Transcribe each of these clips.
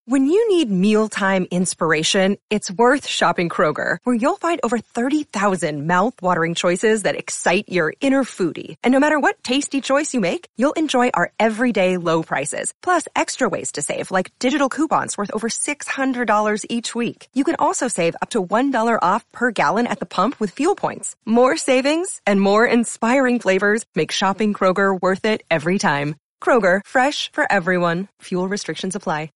When you need mealtime inspiration, it's worth shopping Kroger, where you'll find over 30,000 mouth-watering choices that excite your inner foodie. And no matter what tasty choice you make, you'll enjoy our everyday low prices, plus extra ways to save, like digital coupons worth over $600 each week. You can also save up to $1 off per gallon at the pump with fuel points. More savings and more inspiring flavors make shopping Kroger worth it every time. Kroger, fresh for everyone. Fuel restrictions apply.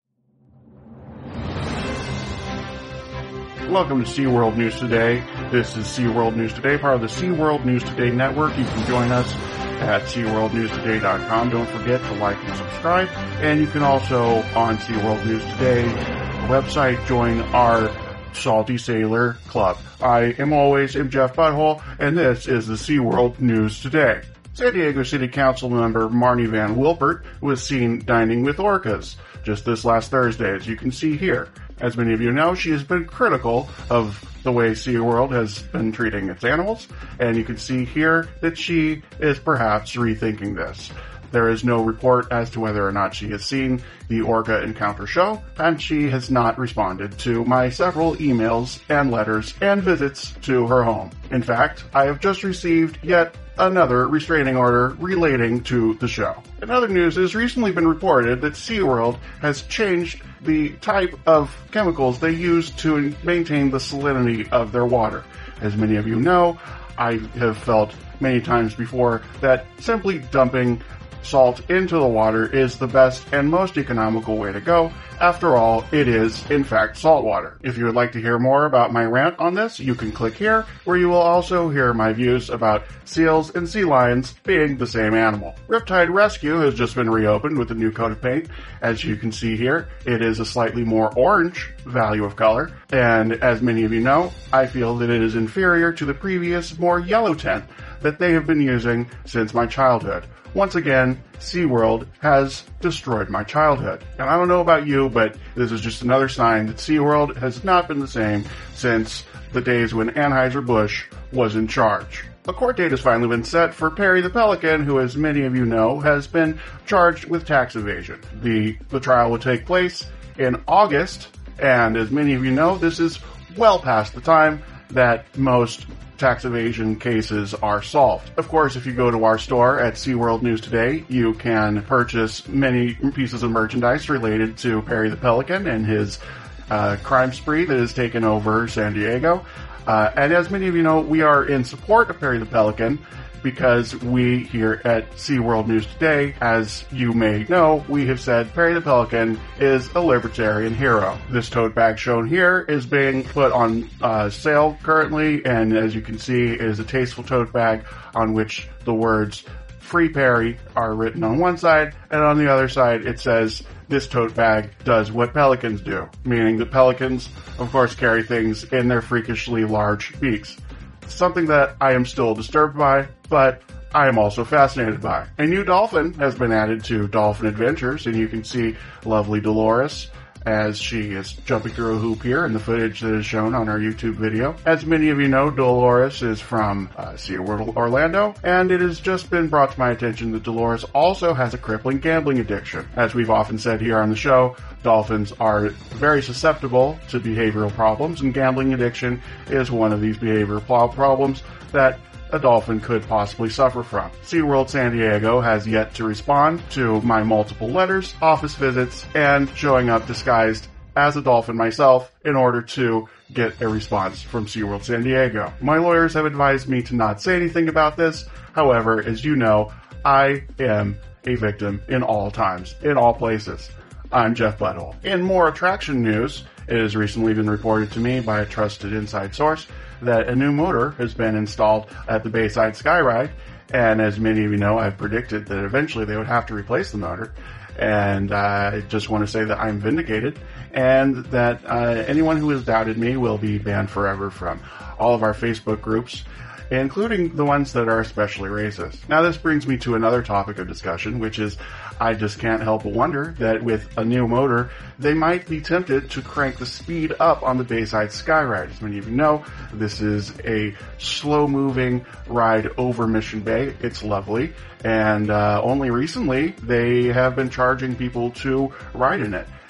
Welcome to SeaWorld News Today. This is SeaWorld News Today, part of the SeaWorld News Today network. You can join us at SeaWorldNewsToday.com. Don't forget to like and subscribe. And you can also, on SeaWorld News Today website, join our Salty Sailor Club. I am Jeff Butthole, and this is the SeaWorld News Today. San Diego City Council member Marnie Van Wilpert was seen dining with orcas just this last Thursday, as you can see here. As many of you know, she has been critical of the way SeaWorld has been treating its animals, and you can see here that she is perhaps rethinking this. There is no report as to whether or not she has seen the Orca Encounter show, and she has not responded to my several emails and letters and visits to her home. In fact, I have just received yet another restraining order relating to the show. In other news, it has recently been reported that SeaWorld has changed the type of chemicals they use to maintain the salinity of their water. As many of you know, I have felt many times before that simply dumping salt into the water is the best and most economical way to go. After all, it is, in fact, salt water. If you would like to hear more about my rant on this, you can click here, where you will also hear my views about seals and sea lions being the same animal. Riptide Rescue has just been reopened with a new coat of paint. As you can see here, it is a slightly more orange value of color, and as many of you know, I feel that it is inferior to the previous, more yellow tint that they have been using since my childhood. Once again, SeaWorld has destroyed my childhood. And I don't know about you, but this is just another sign that SeaWorld has not been the same since the days when Anheuser-Busch was in charge. A court date has finally been set for Perry the Pelican, who, as many of you know, has been charged with tax evasion. The trial will take place in August, and as many of you know, this is well past the time that most tax evasion cases are solved. Of course, if you go to our store at SeaWorld News Today, you can purchase many pieces of merchandise related to Perry the Pelican and his crime spree that has taken over San Diego. And as many of you know, we are in support of Perry the Pelican because we here at SeaWorld News Today, as you may know, we have said Perry the Pelican is a libertarian hero. This tote bag shown here is being put on sale currently, and as you can see, it is a tasteful tote bag on which the words Free Perry are written on one side, and on the other side it says, this tote bag does what pelicans do, meaning that pelicans, of course, carry things in their freakishly large beaks. Something that I am still disturbed by, but I am also fascinated by. A new dolphin has been added to Dolphin Adventures, and you can see lovely Dolores as she is jumping through a hoop here in the footage that is shown on our YouTube video. As many of you know, Dolores is from SeaWorld Orlando, and it has just been brought to my attention that Dolores also has a crippling gambling addiction. As we've often said here on the show, dolphins are very susceptible to behavioral problems, and gambling addiction is one of these behavioral problems that a dolphin could possibly suffer from. SeaWorld San Diego has yet to respond to my multiple letters, office visits, and showing up disguised as a dolphin myself in order to get a response from SeaWorld San Diego. My lawyers have advised me to not say anything about this. However, as you know, I am a victim in all times, in all places. I'm Jeff Butthole. In more attraction news, it has recently been reported to me by a trusted inside source that a new motor has been installed at the Bayside Skyride, and as many of you know, I've predicted that eventually they would have to replace the motor, and I just want to say that I'm vindicated, and that anyone who has doubted me will be banned forever from all of our Facebook groups, including the ones that are especially racist. Now this brings me to another topic of discussion, which is I just can't help but wonder that with a new motor, they might be tempted to crank the speed up on the Bayside Skyride. As many of you know, this is a slow-moving ride over Mission Bay. It's lovely. And only recently, they have been charging people to ride in it.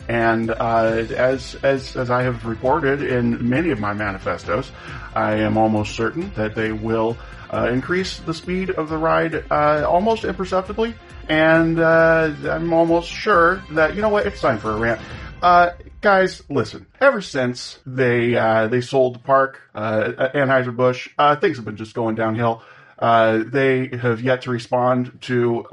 And as I have reported in many of my manifestos, I am almost certain that they will increase the speed of the ride almost imperceptibly. And I'm almost sure that, you know what, it's time for a rant. Guys, listen. Ever since they sold the park, Anheuser-Busch, things have been just going downhill. They have yet to respond to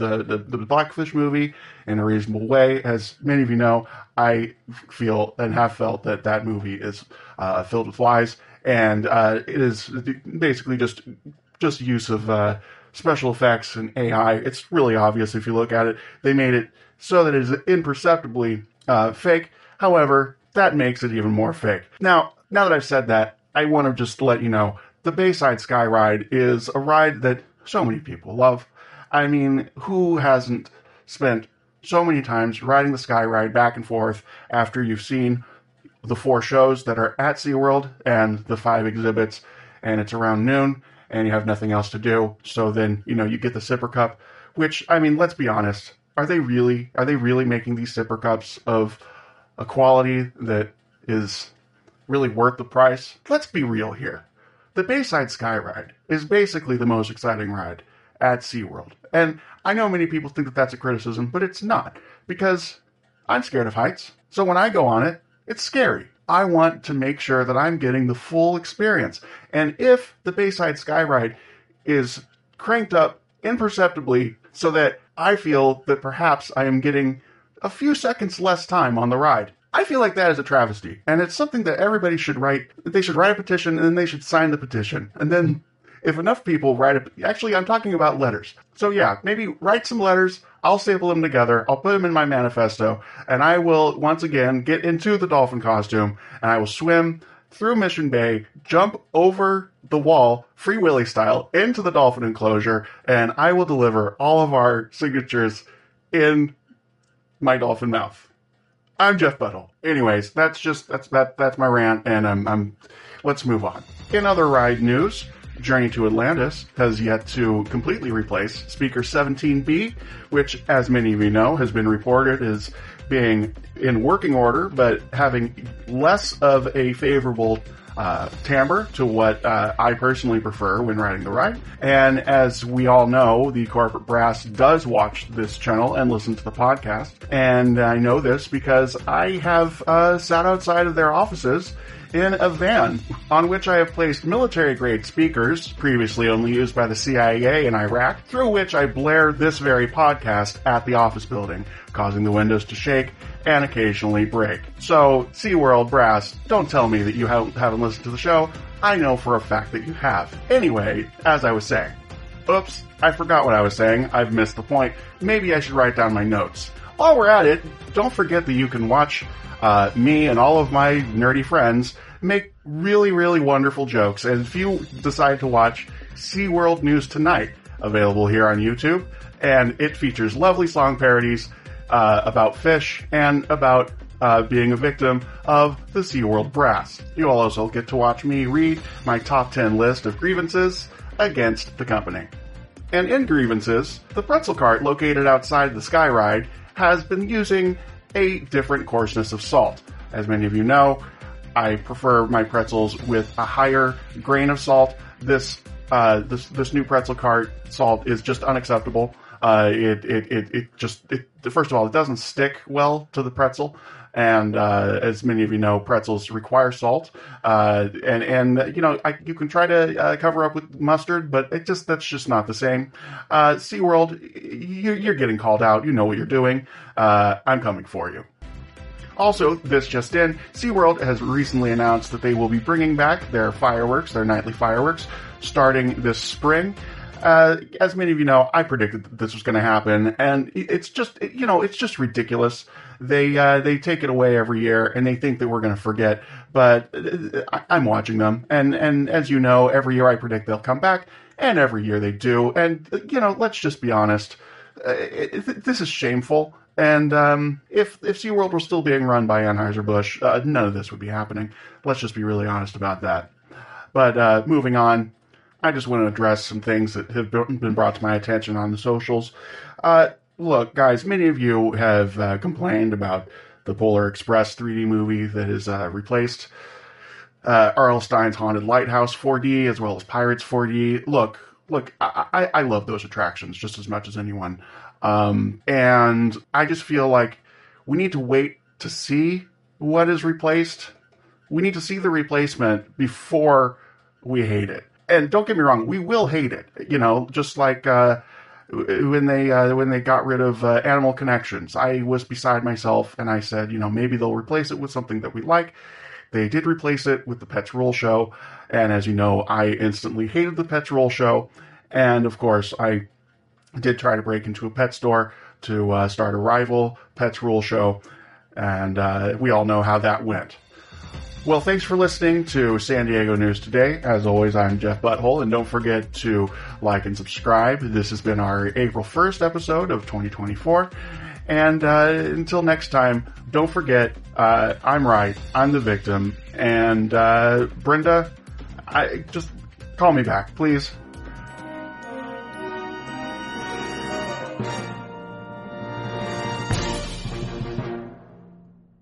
the Blackfish movie in a reasonable way. As many of you know, I feel and have felt that movie is filled with lies, and it is basically just use of special effects and AI. It's really obvious if you look at it. They made it so that it is imperceptibly fake. However, that makes it even more fake. Now that I've said that, I want to just let you know, the Bayside Sky Ride is a ride that so many people love. I mean, who hasn't spent so many times riding the Sky Ride back and forth after you've seen the 4 shows that are at SeaWorld and the 5 exhibits, and it's around noon, and you have nothing else to do, so then, you get the sipper cup, which, I mean, let's be honest, are they really making these sipper cups of a quality that is really worth the price? Let's be real here. The Bayside Sky Ride is basically the most exciting ride at SeaWorld. And I know many people think that that's a criticism, but it's not. Because I'm scared of heights. So when I go on it, it's scary. I want to make sure that I'm getting the full experience. And if the Bayside Sky Ride is cranked up imperceptibly so that I feel that perhaps I am getting a few seconds less time on the ride, I feel like that is a travesty, and it's something that everybody should write. They should write a petition, and then they should sign the petition. And then, if enough people actually, I'm talking about letters. So yeah, maybe write some letters, I'll staple them together, I'll put them in my manifesto, and I will, once again, get into the dolphin costume, and I will swim through Mission Bay, jump over the wall, Free Willy style, into the dolphin enclosure, and I will deliver all of our signatures in my dolphin mouth. I'm Jeff Buttle. Anyways, that's my rant, and let's move on. In other ride news, Journey to Atlantis has yet to completely replace Speaker 17B, which, as many of you know, has been reported as being in working order, but having less of a favorable timbre to what I personally prefer when riding the ride. And as we all know, the corporate brass does watch this channel and listen to the podcast. And I know this because I have sat outside of their offices in a van on which I have placed military-grade speakers, previously only used by the CIA in Iraq, through which I blare this very podcast at the office building, causing the windows to shake and occasionally break. So, SeaWorld brass, don't tell me that you haven't listened to the show. I know for a fact that you have. Anyway, as I was saying. Oops, I forgot what I was saying. I've missed the point. Maybe I should write down my notes. While we're at it, don't forget that you can watch me and all of my nerdy friends make really, really wonderful jokes. And if you decide to watch SeaWorld News Tonight, available here on YouTube, and it features lovely song parodies about fish and about being a victim of the SeaWorld brass. You'll also get to watch me read my top 10 list of grievances against the company. And in grievances, the pretzel cart located outside the Sky Ride has been using a different coarseness of salt. As many of you know, I prefer my pretzels with a higher grain of salt. This new pretzel cart salt is just unacceptable. First of all, it doesn't stick well to the pretzel. And, as many of you know, pretzels require salt. You can try to, cover up with mustard, but that's just not the same. SeaWorld, you're getting called out. You know what you're doing. I'm coming for you. Also, this just in, SeaWorld has recently announced that they will be bringing back their fireworks, their nightly fireworks, starting this spring. As many of you know, I predicted that this was going to happen, and it's just ridiculous. They take it away every year, and they think that we're going to forget, but I'm watching them, and as you know, every year I predict they'll come back, and every year they do, and, let's just be honest, this is shameful, and if SeaWorld were still being run by Anheuser-Busch, none of this would be happening. Let's just be really honest about that. But moving on, I just want to address some things that have been brought to my attention on the socials. Look, guys, many of you have complained about the Polar Express 3D movie that has replaced R.L. Stine's Haunted Lighthouse 4D, as well as Pirates 4D. Look, I love those attractions just as much as anyone. And I just feel like we need to wait to see what is replaced. We need to see the replacement before we hate it. And don't get me wrong, we will hate it. You know, just like when they got rid of Animal Connections. I was beside myself, and I said, you know, maybe they'll replace it with something that we like. They did replace it with the Pets Rule show, and as you know, I instantly hated the Pets Rule show. And of course, I did try to break into a pet store to start a rival Pets Rule show, and we all know how that went. Well, thanks for listening to San Diego News Today. As always, I'm Jeff Butthole, and don't forget to like and subscribe. This has been our April 1st episode of 2024. And until next time, don't forget, I'm right, I'm the victim, and Brenda, just call me back, please.